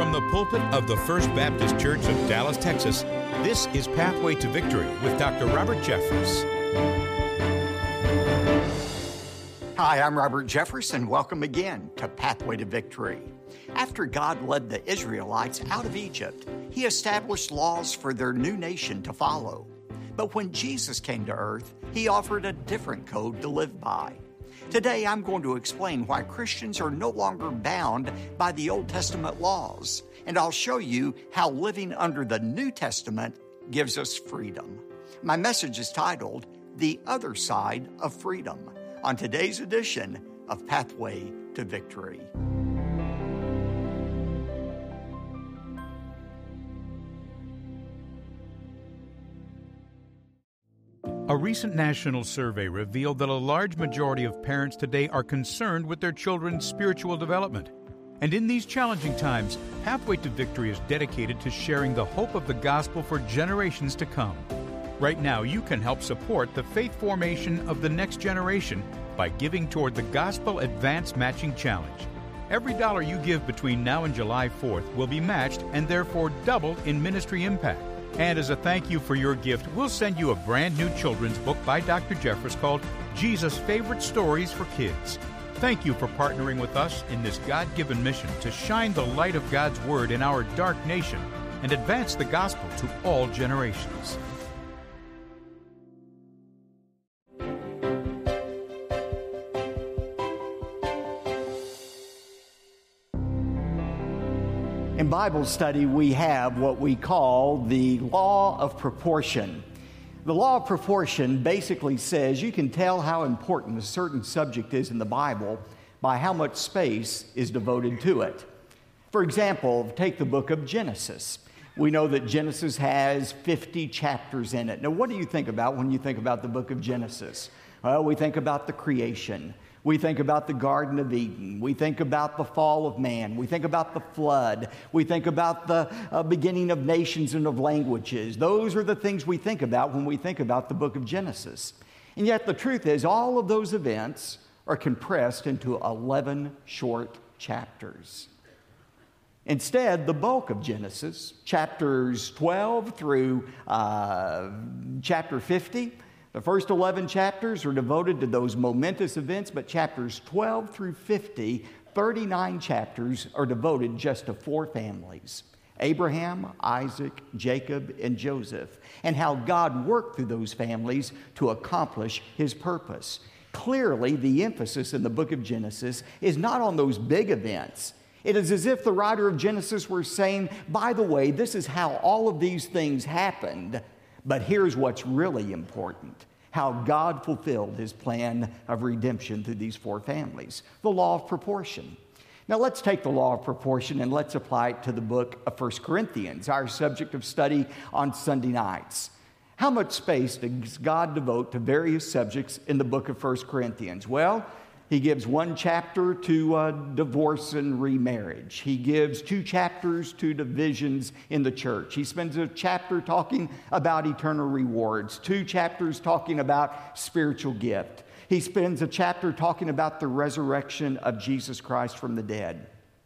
From the pulpit of the First Baptist Church of Dallas, Texas, this is Pathway to Victory with Dr. Robert Jeffress. Hi, I'm Robert Jeffress, and welcome again to Pathway to Victory. After God led the Israelites out of Egypt, He established laws for their new nation to follow. But when Jesus came to earth, He offered a different code to live by. Today, I'm going to explain why Christians are no longer bound by the Old Testament laws, and I'll show you how living under the New Testament gives us freedom. My message is titled, The Other Side of Freedom, on today's edition of Pathway to Victory. A recent national survey revealed that a large majority of parents today are concerned with their children's spiritual development. And in these challenging times, Pathway to Victory is dedicated to sharing the hope of the gospel for generations to come. Right now, you can help support the faith formation of the next generation by giving toward the Gospel Advance Matching Challenge. Every dollar you give between now and July 4th will be matched and therefore doubled in ministry impact. And as a thank you for your gift, we'll send you a brand new children's book by Dr. Jeffress called Jesus' Favorite Stories for Kids. Thank you for partnering with us in this God-given mission to shine the light of God's Word in our dark nation and advance the gospel to all generations. In Bible study, we have what we call the law of proportion. The law of proportion basically says you can tell how important a certain subject is in the Bible by how much space is devoted to it. For example, take the book of Genesis. We know that Genesis has 50 chapters in it. Now, what do you think about when you think about the book of Genesis? Well, we think about the creation. We think about the Garden of Eden. We think about the fall of man. We think about the flood. We think about the beginning of nations and of languages. Those are the things we think about when we think about the book of Genesis. And yet the truth is all of those events are compressed into 11 short chapters. Instead, the bulk of Genesis, chapters 12 through chapter 50, the first 11 chapters are devoted to those momentous events, but chapters 12 through 50, 39 chapters are devoted just to four families, Abraham, Isaac, Jacob, and Joseph, and how God worked through those families to accomplish His purpose. Clearly, the emphasis in the book of Genesis is not on those big events. It is as if the writer of Genesis were saying, by the way, this is how all of these things happened, but here's what's really important, how God fulfilled His plan of redemption through these four families, the law of proportion. Now let's take the law of proportion and let's apply it to the book of 1 Corinthians, our subject of study on Sunday nights. How much space does God devote to various subjects in the book of 1 Corinthians? Well, He gives one chapter to divorce and remarriage. He gives 2 chapters to divisions in the church. He spends a chapter talking about eternal rewards, 2 chapters talking about spiritual gift. He spends a chapter talking about the resurrection of Jesus Christ from the dead.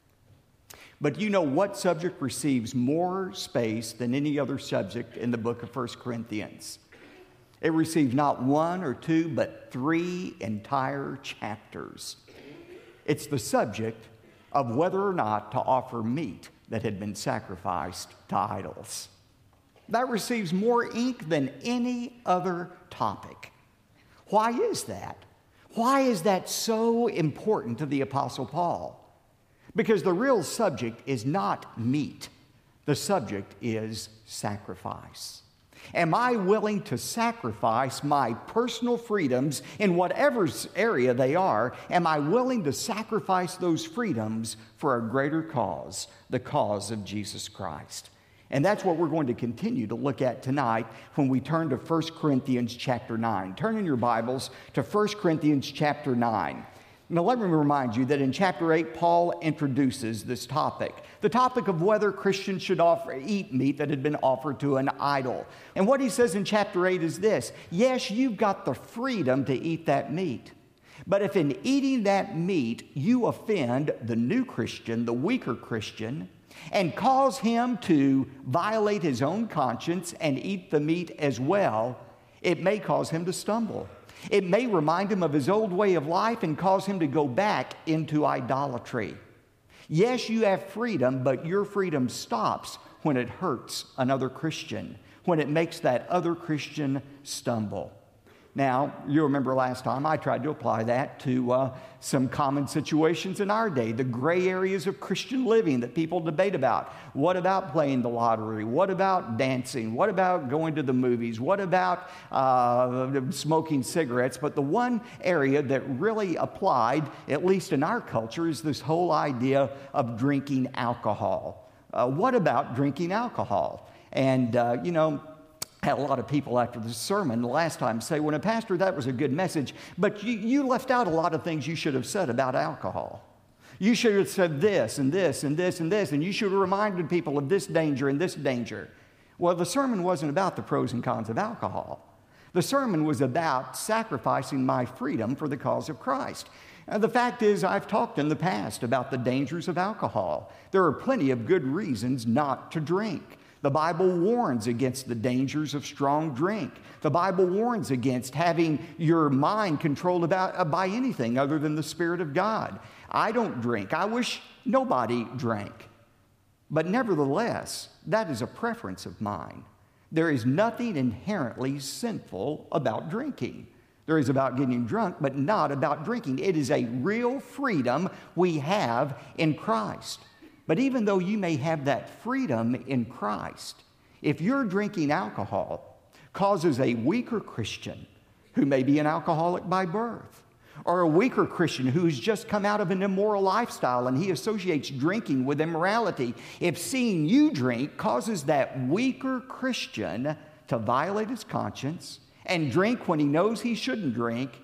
But you know what subject receives more space than any other subject in the book of 1 Corinthians? It receives not 1 or 2, but 3 entire chapters. It's the subject of whether or not to offer meat that had been sacrificed to idols. That receives more ink than any other topic. Why is that? Why is that so important to the Apostle Paul? Because the real subject is not meat. The subject is sacrifice. Am I willing to sacrifice my personal freedoms in whatever area they are? Am I willing to sacrifice those freedoms for a greater cause, the cause of Jesus Christ? And that's what we're going to continue to look at tonight when we turn to 1 Corinthians chapter 9. Turn in your Bibles to 1 Corinthians chapter 9. Now, let me remind you that in chapter 8, Paul introduces this topic, the topic of whether Christians should eat meat that had been offered to an idol. And what he says in chapter 8 is this: yes, you've got the freedom to eat that meat, but if in eating that meat you offend the new Christian, the weaker Christian, and cause him to violate his own conscience and eat the meat as well, it may cause him to stumble. It may remind him of his old way of life and cause him to go back into idolatry. Yes, you have freedom, but your freedom stops when it hurts another Christian, when it makes that other Christian stumble. Now, you remember last time I tried to apply that to some common situations in our day, the gray areas of Christian living that people debate about. What about playing the lottery? What about dancing? What about going to the movies? What about smoking cigarettes? But the one area that really applied, at least in our culture, is this whole idea of drinking alcohol. What about drinking alcohol? And, had a lot of people after the sermon the last time say, well, Pastor, that was a good message, but you left out a lot of things you should have said about alcohol. You should have said this and this and this and this, and you should have reminded people of this danger and this danger. Well, the sermon wasn't about the pros and cons of alcohol. The sermon was about sacrificing my freedom for the cause of Christ. The fact is, I've talked in the past about the dangers of alcohol. There are plenty of good reasons not to drink. The Bible warns against the dangers of strong drink. The Bible warns against having your mind controlled by anything other than the Spirit of God. I don't drink. I wish nobody drank. But nevertheless, that is a preference of mine. There is nothing inherently sinful about drinking. There is about getting drunk, but not about drinking. It is a real freedom we have in Christ. But even though you may have that freedom in Christ, if your drinking alcohol causes a weaker Christian who may be an alcoholic by birth, or a weaker Christian who's just come out of an immoral lifestyle and he associates drinking with immorality, if seeing you drink causes that weaker Christian to violate his conscience and drink when he knows he shouldn't drink,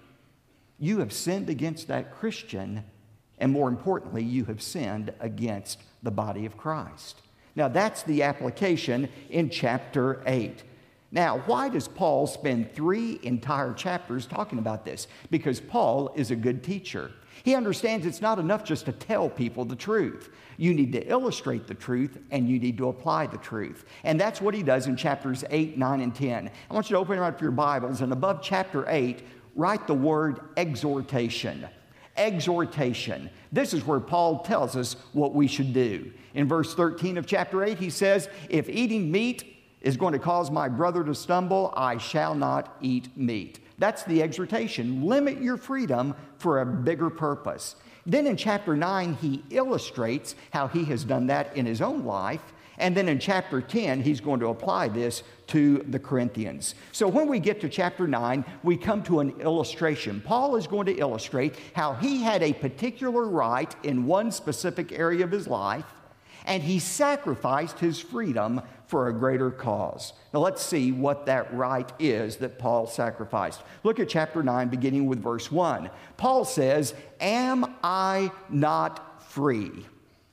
you have sinned against that Christian, and more importantly, you have sinned against the body of Christ. Now, that's the application in chapter 8. Now, why does Paul spend 3 entire chapters talking about this? Because Paul is a good teacher. He understands it's not enough just to tell people the truth. You need to illustrate the truth, and you need to apply the truth. And that's what he does in chapters 8, 9, and 10. I want you to open up your Bibles, and above chapter 8, write the word exhortation. Exhortation. This is where Paul tells us what we should do. In verse 13 of chapter 8, he says, if eating meat is going to cause my brother to stumble, I shall not eat meat. That's the exhortation. Limit your freedom for a bigger purpose. Then in chapter 9, he illustrates how he has done that in his own life. And then in chapter 10, he's going to apply this to the Corinthians. So when we get to chapter 9, we come to an illustration. Paul is going to illustrate how he had a particular right in one specific area of his life, and he sacrificed his freedom for a greater cause. Now let's see what that right is that Paul sacrificed. Look at chapter 9, beginning with verse 1. Paul says, am I not free?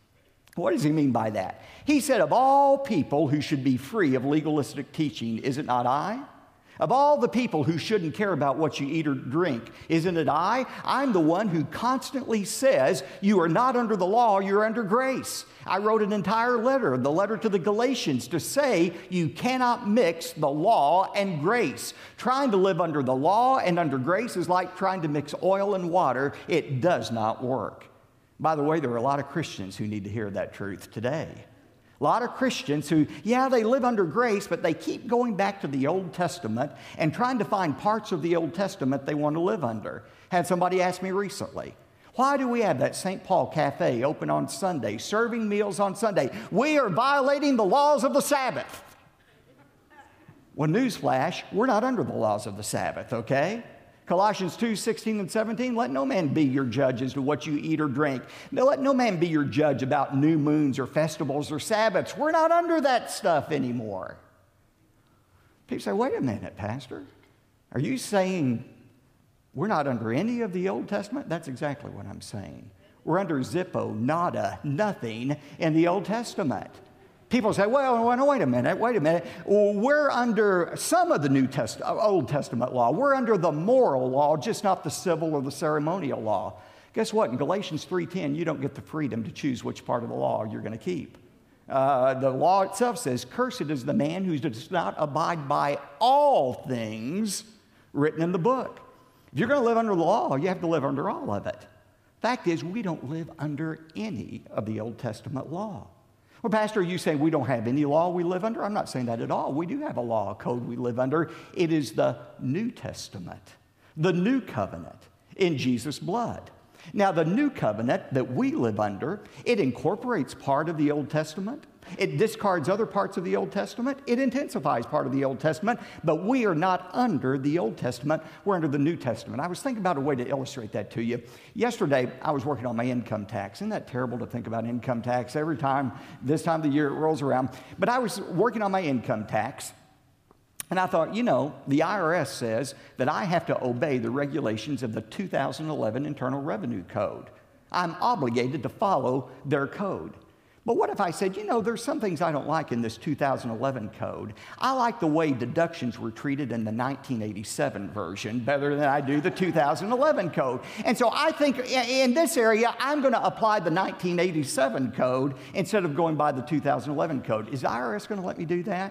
What does he mean by that? He said, of all people who should be free of legalistic teaching, is it not I? Of all the people who shouldn't care about what you eat or drink, isn't it I? I'm the one who constantly says, you are not under the law, you're under grace. I wrote an entire letter, the letter to the Galatians, to say you cannot mix the law and grace. Trying to live under the law and under grace is like trying to mix oil and water. It does not work. By the way, there are a lot of Christians who need to hear that truth today. A lot of Christians who, they live under grace, but they keep going back to the Old Testament and trying to find parts of the Old Testament they want to live under. Had somebody ask me recently, why do we have that St. Paul Cafe open on Sunday, serving meals on Sunday? We are violating the laws of the Sabbath. Well, newsflash, we're not under the laws of the Sabbath, okay? Colossians 2, 16 and 17, let no man be your judge as to what you eat or drink. Now, let no man be your judge about new moons or festivals or Sabbaths. We're not under that stuff anymore. People say, wait a minute, Pastor. Are you saying we're not under any of the Old Testament? That's exactly what I'm saying. We're under zippo, nada, nothing in the Old Testament. People say, well, wait a minute. Well, we're under some of the Old Testament law. We're under the moral law, just not the civil or the ceremonial law. Guess what? In Galatians 3:10, you don't get the freedom to choose which part of the law you're going to keep. The law itself says, "Cursed is the man who does not abide by all things written in the book." If you're going to live under the law, you have to live under all of it. Fact is, we don't live under any of the Old Testament law. Well, Pastor, you say we don't have any law we live under? I'm not saying that at all. We do have a law, a code we live under. It is the New Testament, the New Covenant in Jesus' blood. Now, the New Covenant that we live under, it incorporates part of the Old Testament. It discards other parts of the Old Testament. It intensifies part of the Old Testament, but we are not under the Old Testament. We're under the New Testament. I was thinking about a way to illustrate that to you. Yesterday, I was working on my income tax. Isn't that terrible to think about income tax every time, this time of the year it rolls around? But I was working on my income tax, and I thought, the IRS says that I have to obey the regulations of the 2011 Internal Revenue Code. I'm obligated to follow their code. But what if I said, there's some things I don't like in this 2011 code. I like the way deductions were treated in the 1987 version better than I do the 2011 code. And so I think in this area, I'm going to apply the 1987 code instead of going by the 2011 code. Is the IRS going to let me do that?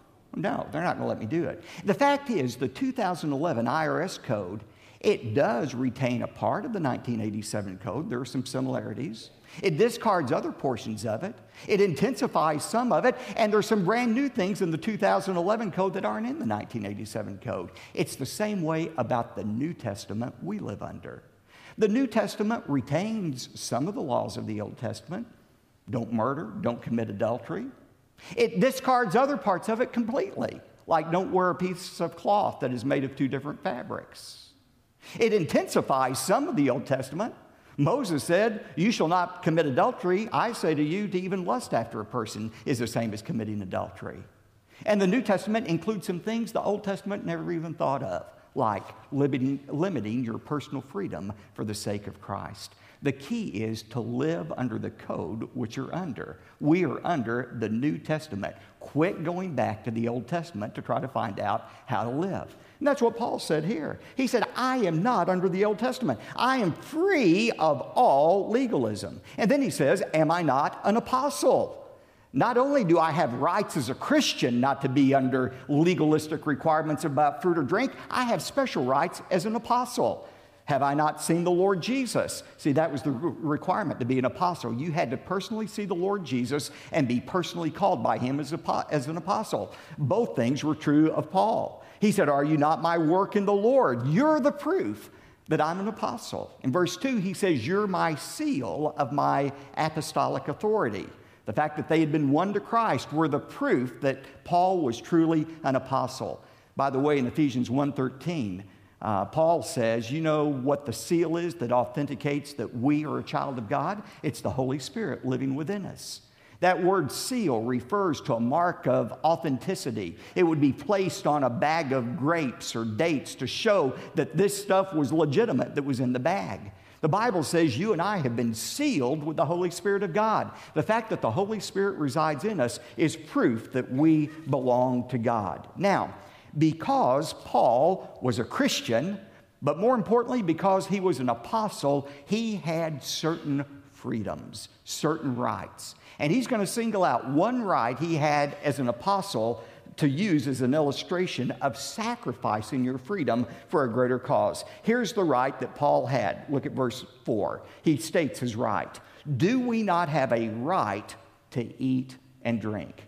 No, they're not going to let me do it. The fact is, the 2011 IRS code, it does retain a part of the 1987 code. There are some similarities. It discards other portions of it. It intensifies some of it. And there's some brand new things in the 2011 code that aren't in the 1987 code. It's the same way about the New Testament we live under. The New Testament retains some of the laws of the Old Testament. Don't murder, don't commit adultery. It discards other parts of it completely, like don't wear a piece of cloth that is made of two different fabrics. It intensifies some of the Old Testament. Moses said, "You shall not commit adultery. I say to you, to even lust after a person is the same as committing adultery." And the New Testament includes some things the Old Testament never even thought of, like limiting your personal freedom for the sake of Christ. The key is to live under the code which you're under. We are under the New Testament. Quit going back to the Old Testament to try to find out how to live. And that's what Paul said here. He said, I am not under the Old Testament. I am free of all legalism. And then he says, am I not an apostle? Not only do I have rights as a Christian not to be under legalistic requirements about food or drink, I have special rights as an apostle. Have I not seen the Lord Jesus? See, that was the requirement to be an apostle. You had to personally see the Lord Jesus and be personally called by him as an apostle. Both things were true of Paul. He said, are you not my work in the Lord? You're the proof that I'm an apostle. In verse 2, he says, you're my seal of my apostolic authority. The fact that they had been won to Christ were the proof that Paul was truly an apostle. By the way, in Ephesians 1:13, Paul says, you know what the seal is that authenticates that we are a child of God? It's the Holy Spirit living within us. That word seal refers to a mark of authenticity. It would be placed on a bag of grapes or dates to show that this stuff was legitimate that was in the bag. The Bible says you and I have been sealed with the Holy Spirit of God. The fact that the Holy Spirit resides in us is proof that we belong to God. Now, because Paul was a Christian, but more importantly, because he was an apostle, he had certain freedoms, certain rights. And he's going to single out one right he had as an apostle to use as an illustration of sacrificing your freedom for a greater cause. Here's the right that Paul had. Look at verse 4. He states his right. Do we not have a right to eat and drink?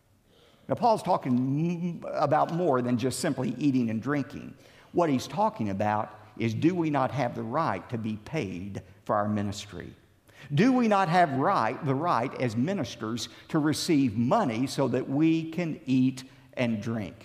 Now, Paul's talking about more than just simply eating and drinking. What he's talking about is, do we not have the right to be paid for our ministry? Do we not have the right as ministers to receive money so that we can eat and drink?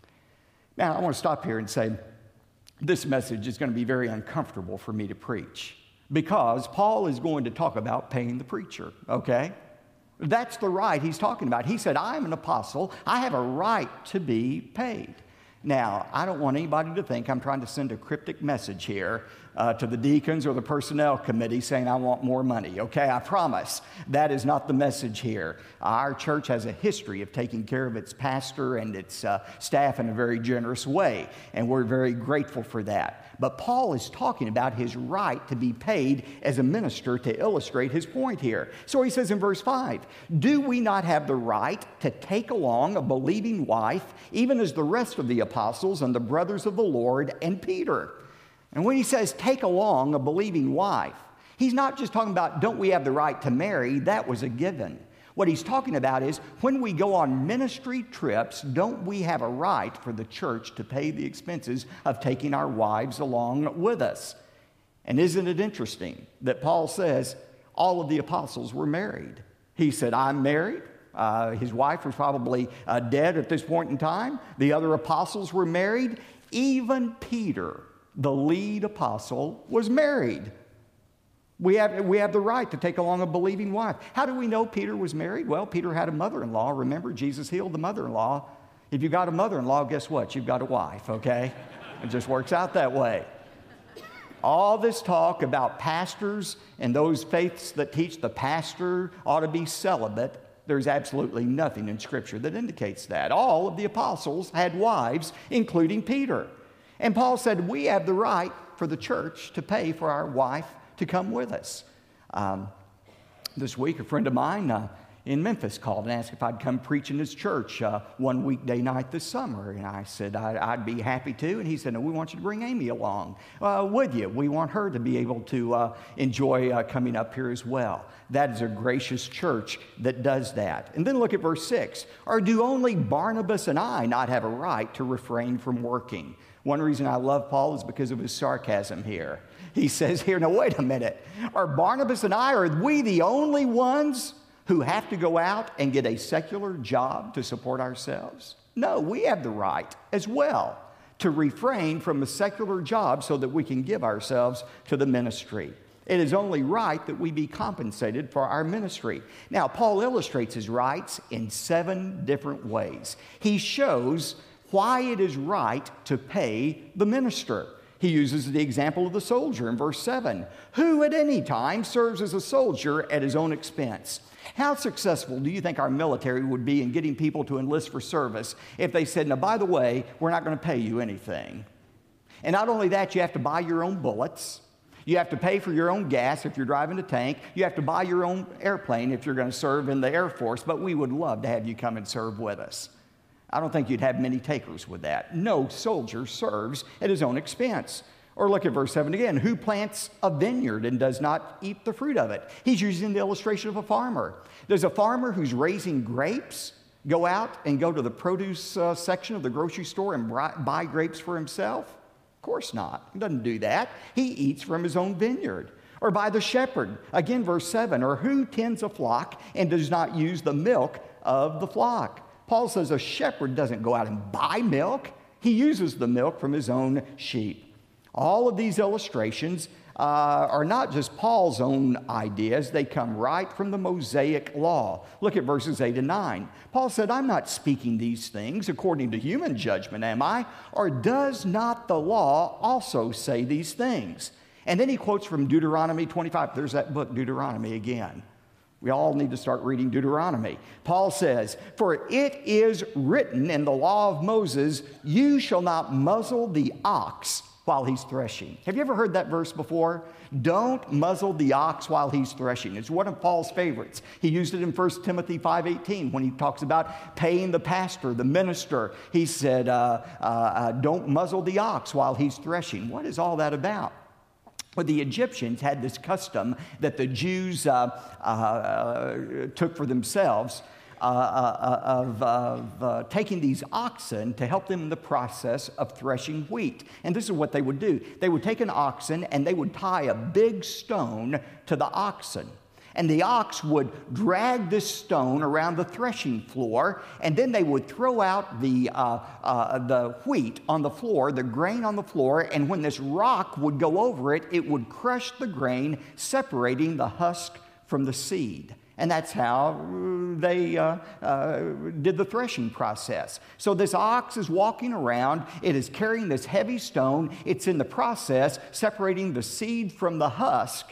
Now, I want to stop here and say this message is going to be very uncomfortable for me to preach because Paul is going to talk about paying the preacher, okay? That's the right he's talking about. He said, I'm an apostle. I have a right to be paid. Now, I don't want anybody to think I'm trying to send a cryptic message here, to the deacons or the personnel committee saying, I want more money. Okay, I promise. That is not the message here. Our church has a history of taking care of its pastor and its staff in a very generous way, and we're very grateful for that. But Paul is talking about his right to be paid as a minister to illustrate his point here. So he says in verse 5, do we not have the right to take along a believing wife, even as the rest of the apostles and the brothers of the Lord and Peter? And when he says take along a believing wife, he's not just talking about don't we have the right to marry, that was a given. What he's talking about is when we go on ministry trips, don't we have a right for the church to pay the expenses of taking our wives along with us? And isn't it interesting that Paul says all of the apostles were married? He said, I'm married. His wife was probably dead at this point in time. The other apostles were married. Even Peter, the lead apostle, was married. We have the right to take along a believing wife. How do we know Peter was married? Well, Peter had a mother-in-law. Remember, Jesus healed the mother-in-law. If you've got a mother-in-law, guess what? You've got a wife, okay? It just works out that way. All this talk about pastors and those faiths that teach the pastor ought to be celibate, there's absolutely nothing in Scripture that indicates that. All of the apostles had wives, including Peter. And Paul said, we have the right for the church to pay for our wife to come with us. This week, a friend of mine in Memphis called and asked if I'd come preach in his church one weekday night this summer. And I said I'd be happy to. And he said, no, we want you to bring Amy along. Would you? We want her to be able to enjoy coming up here as well. That is a gracious church that does that. And then look at verse 6. Or do only Barnabas and I not have a right to refrain from working? One reason I love Paul is because of his sarcasm here. He says here, now wait a minute. Are Barnabas and I, are we the only ones who have to go out and get a secular job to support ourselves? No, we have the right as well to refrain from a secular job so that we can give ourselves to the ministry. It is only right that we be compensated for our ministry. Now, Paul illustrates his rights in 7 different ways. He shows why it is right to pay the minister. He uses the example of the soldier in verse 7, who at any time serves as a soldier at his own expense. How successful do you think our military would be in getting people to enlist for service if they said, now, by the way, we're not going to pay you anything? And not only that, you have to buy your own bullets. You have to pay for your own gas if you're driving a tank. You have to buy your own airplane if you're going to serve in the Air Force, but we would love to have you come and serve with us. I don't think you'd have many takers with that. No soldier serves at his own expense. Or look at verse 7 again. Who plants a vineyard and does not eat the fruit of it? He's using the illustration of a farmer. Does a farmer who's raising grapes go out and go to the produce section of the grocery store and buy grapes for himself? Of course not. He doesn't do that. He eats from his own vineyard. Or by the shepherd. Again, verse 7. Or who tends a flock and does not use the milk of the flock? Paul says a shepherd doesn't go out and buy milk. He uses the milk from his own sheep. All of these illustrations are not just Paul's own ideas. They come right from the Mosaic law. Look at verses 8 and 9. Paul said, I'm not speaking these things according to human judgment, am I? Or does not the law also say these things? And then he quotes from Deuteronomy 25. There's that book, Deuteronomy, again. We all need to start reading Deuteronomy. Paul says, for it is written in the law of Moses, you shall not muzzle the ox while he's threshing. Have you ever heard that verse before? Don't muzzle the ox while he's threshing. It's one of Paul's favorites. He used it in 1 Timothy 5:18 when he talks about paying the pastor, the minister. He said, don't muzzle the ox while he's threshing. What is all that about? Well, the Egyptians had this custom that the Jews took for themselves of taking these oxen to help them in the process of threshing wheat. And this is what they would do. They would take an oxen and they would tie a big stone to the oxen. And the ox would drag this stone around the threshing floor, and then they would throw out the wheat on the floor, the grain on the floor, and when this rock would go over it, it would crush the grain, separating the husk from the seed. And that's how they did the threshing process. So this ox is walking around. It is carrying this heavy stone. It's in the process separating the seed from the husk.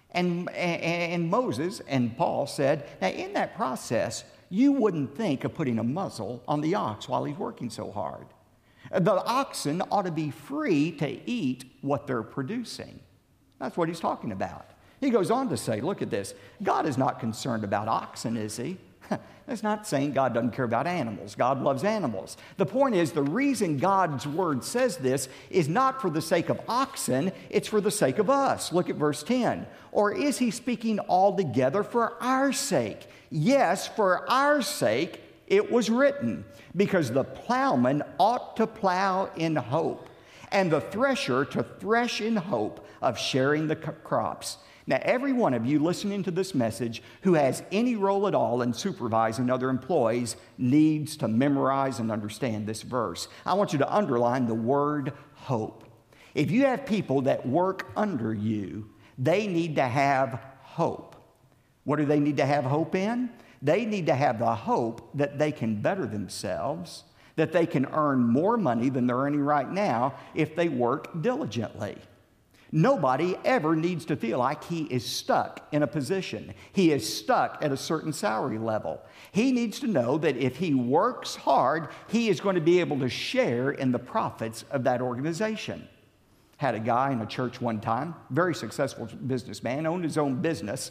And Moses and Paul said, now in that process, you wouldn't think of putting a muzzle on the ox while he's working so hard. The oxen ought to be free to eat what they're producing. That's what he's talking about. He goes on to say, look at this. God is not concerned about oxen, is he? That's not saying God doesn't care about animals. God loves animals. The point is, the reason God's word says this is not for the sake of oxen, it's for the sake of us. Look at verse 10. Or is he speaking altogether for our sake? Yes, for our sake it was written, because the plowman ought to plow in hope, and the thresher to thresh in hope of sharing the crops. Now, every one of you listening to this message who has any role at all in supervising other employees needs to memorize and understand this verse. I want you to underline the word hope. If you have people that work under you, they need to have hope. What do they need to have hope in? They need to have the hope that they can better themselves, that they can earn more money than they're earning right now if they work diligently. Nobody ever needs to feel like he is stuck in a position. He is stuck at a certain salary level. He needs to know that if he works hard, he is going to be able to share in the profits of that organization. Had a guy in a church one time, very successful businessman, owned his own business,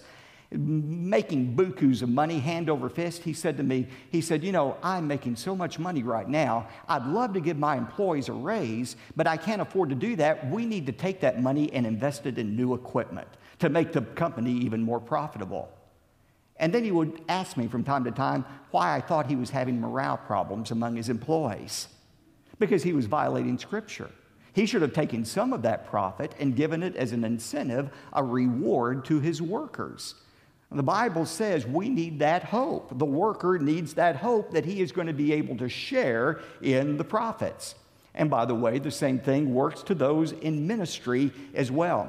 making bukus of money, hand over fist. He said to me, you know, I'm making so much money right now. I'd love to give my employees a raise, but I can't afford to do that. We need to take that money and invest it in new equipment to make the company even more profitable. And then he would ask me from time to time why I thought he was having morale problems among his employees, because he was violating Scripture. He should have taken some of that profit and given it as an incentive, a reward to his workers. The Bible says we need that hope. The worker needs that hope that he is going to be able to share in the profits. And by the way, the same thing works to those in ministry as well.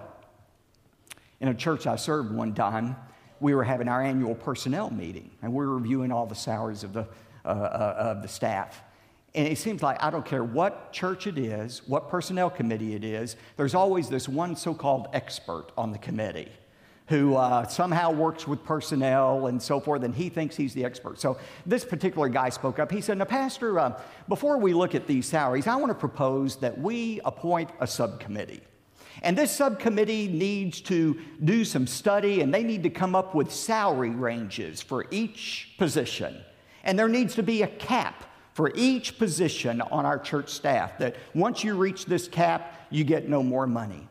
In a church I served one time, we were having our annual personnel meeting, and we were reviewing all the salaries of the staff. And it seems like I don't care what church it is, what personnel committee it is, there's always this one so-called expert on the committee who somehow works with personnel and so forth, and he thinks he's the expert. So this particular guy spoke up. He said, now, Pastor, before we look at these salaries, I want to propose that we appoint a subcommittee. And this subcommittee needs to do some study, and they need to come up with salary ranges for each position. And there needs to be a cap for each position on our church staff, that once you reach this cap, you get no more money.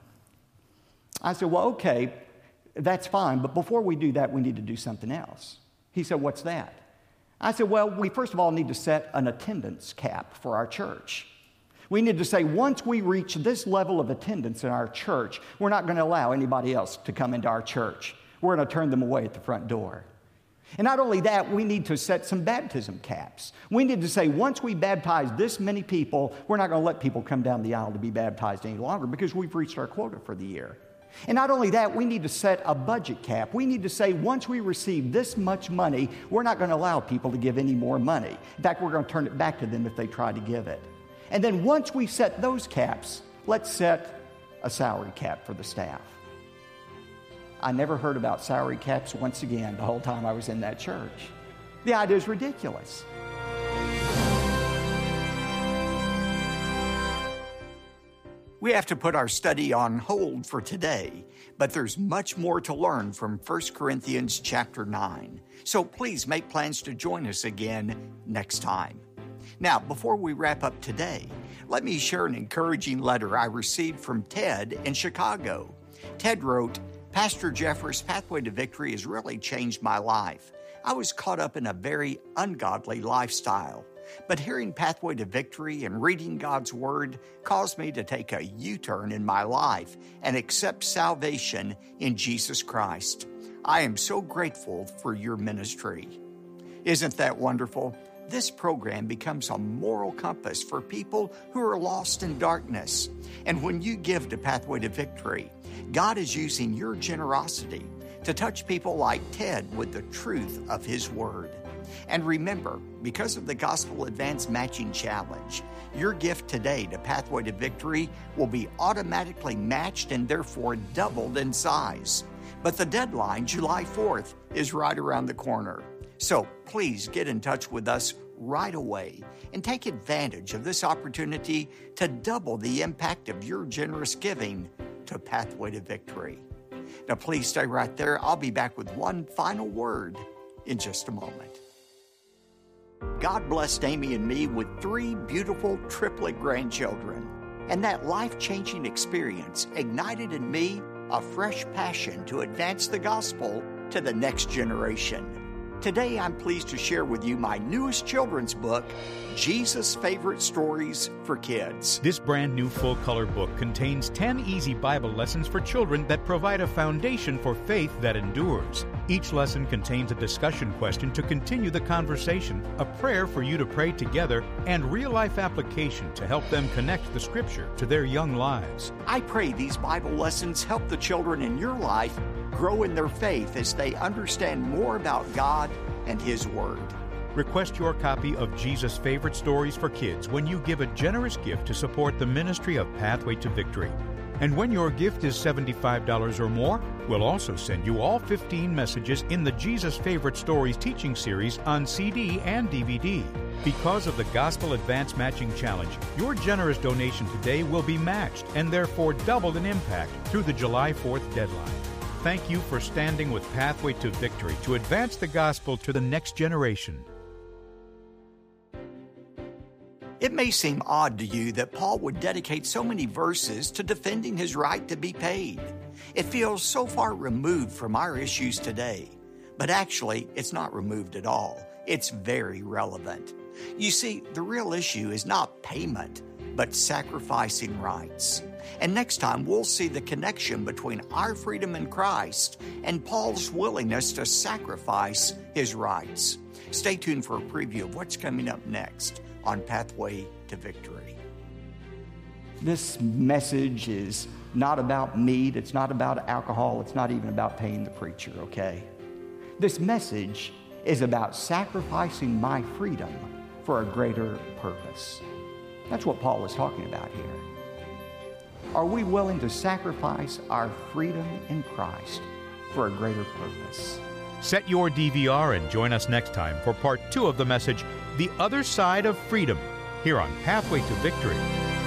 I said, well, okay, that's fine, but before we do that, we need to do something else. He said, what's that? I said, well, we first of all need to set an attendance cap for our church. We need to say, once we reach this level of attendance in our church, we're not going to allow anybody else to come into our church. We're going to turn them away at the front door. And not only that, we need to set some baptism caps. We need to say, once we baptize this many people, we're not going to let people come down the aisle to be baptized any longer because we've reached our quota for the year. And not only that, we need to set a budget cap. We need to say, once we receive this much money, we're not going to allow people to give any more money. In fact, we're going to turn it back to them if they try to give it. And then once we set those caps, let's set a salary cap for the staff. I never heard about salary caps once again the whole time I was in that church. The idea is ridiculous. We have to put our study on hold for today, but there's much more to learn from 1 Corinthians chapter 9. So please make plans to join us again next time. Now, before we wrap up today, let me share an encouraging letter I received from Ted in Chicago. Ted wrote, Pastor Jeffress' Pathway to Victory has really changed my life. I was caught up in a very ungodly lifestyle. But hearing Pathway to Victory and reading God's Word caused me to take a U-turn in my life and accept salvation in Jesus Christ. I am so grateful for your ministry. Isn't that wonderful? This program becomes a moral compass for people who are lost in darkness. And when you give to Pathway to Victory, God is using your generosity to touch people like Ted with the truth of His Word. And remember, because of the Gospel Advance Matching Challenge, your gift today to Pathway to Victory will be automatically matched and therefore doubled in size. But the deadline, July 4th, is right around the corner. So please get in touch with us right away and take advantage of this opportunity to double the impact of your generous giving to Pathway to Victory. Now please stay right there. I'll be back with one final word in just a moment. God blessed Amy and me with 3 beautiful triplet grandchildren, and that life-changing experience ignited in me a fresh passion to advance the gospel to the next generation. Today, I'm pleased to share with you my newest children's book, Jesus' Favorite Stories for Kids. This brand new full-color book contains 10 easy Bible lessons for children that provide a foundation for faith that endures. Each lesson contains a discussion question to continue the conversation, a prayer for you to pray together, and real-life application to help them connect the Scripture to their young lives. I pray these Bible lessons help the children in your life grow in their faith as they understand more about God and His Word. Request your copy of Jesus' Favorite Stories for Kids when you give a generous gift to support the ministry of Pathway to Victory. And when your gift is $75 or more, we'll also send you all 15 messages in the Jesus Favorite Stories teaching series on CD and DVD. Because of the Gospel Advance Matching Challenge, your generous donation today will be matched and therefore doubled in impact through the July 4th deadline. Thank you for standing with Pathway to Victory to advance the gospel to the next generation. It may seem odd to you that Paul would dedicate so many verses to defending his right to be paid. It feels so far removed from our issues today. But actually, it's not removed at all. It's very relevant. You see, the real issue is not payment, but sacrificing rights. And next time, we'll see the connection between our freedom in Christ and Paul's willingness to sacrifice his rights. Stay tuned for a preview of what's coming up next on Pathway to Victory. This message is not about meat, it's not about alcohol, it's not even about paying the preacher, okay? This message is about sacrificing my freedom for a greater purpose. That's what Paul is talking about here. Are we willing to sacrifice our freedom in Christ for a greater purpose? Set your DVR and join us next time for part 2 of the message, The Other Side of Freedom, here on Pathway to Victory.